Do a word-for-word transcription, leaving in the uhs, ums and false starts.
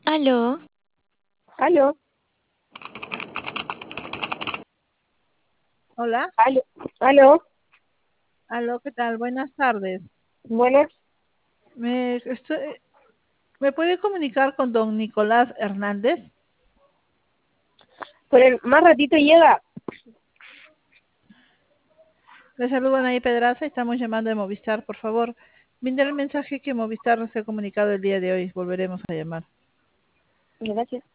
Aló, Aló, Hola, aló, aló, aló, ¿qué tal? Buenas tardes. buenas. ¿Me, estoy- ¿me puede comunicar con don Nicolás Hernández? Por el más ratito llega. Le saludo Anaí Pedraza, estamos llamando de Movistar, por favor. Brinde el mensaje que Movistar se ha comunicado el día de hoy. Volveremos a llamar. Gracias.